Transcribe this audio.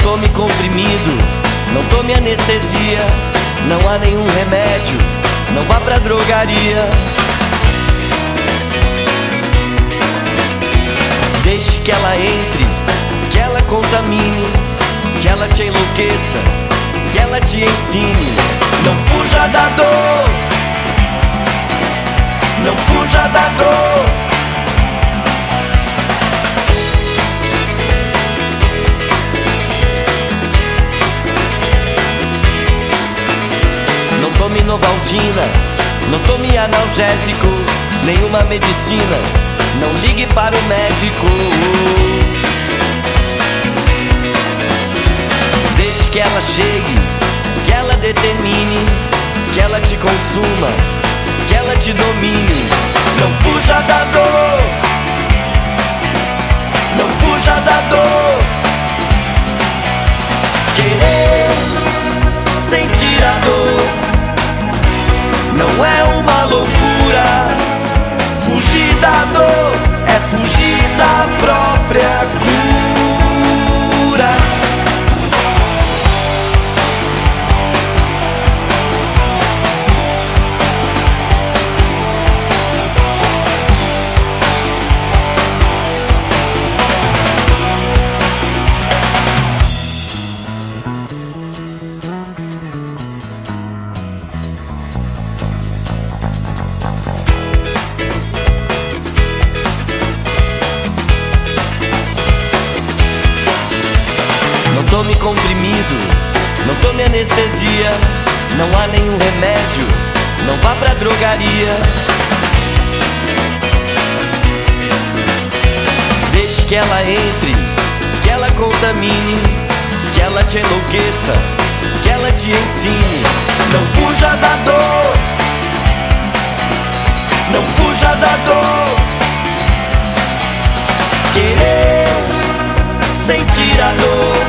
tome comprimido, não tome anestesia, não há nenhum remédio, não vá pra drogaria. Deixe que ela entre, que ela contamine, que ela te enlouqueça, que ela te ensine. Não fuja da dor, não fuja da dor. Não tome Novalgina, não tome analgésico, nenhuma medicina, não ligue para o médico. Deixe que ela chegue, que ela determine, que ela te consuma, que ela te domine. Não fuja da dor, não fuja da dor. Querer sentir a dor não é uma loucura. Fugir da dor é fugir da própria cura. Não tome comprimido, não tome anestesia, não há nenhum remédio, não vá pra drogaria. Deixe que ela entre, que ela contamine, que ela te enlouqueça, que ela te ensine. Não fuja da dor, não fuja da dor. Querer sentir a dor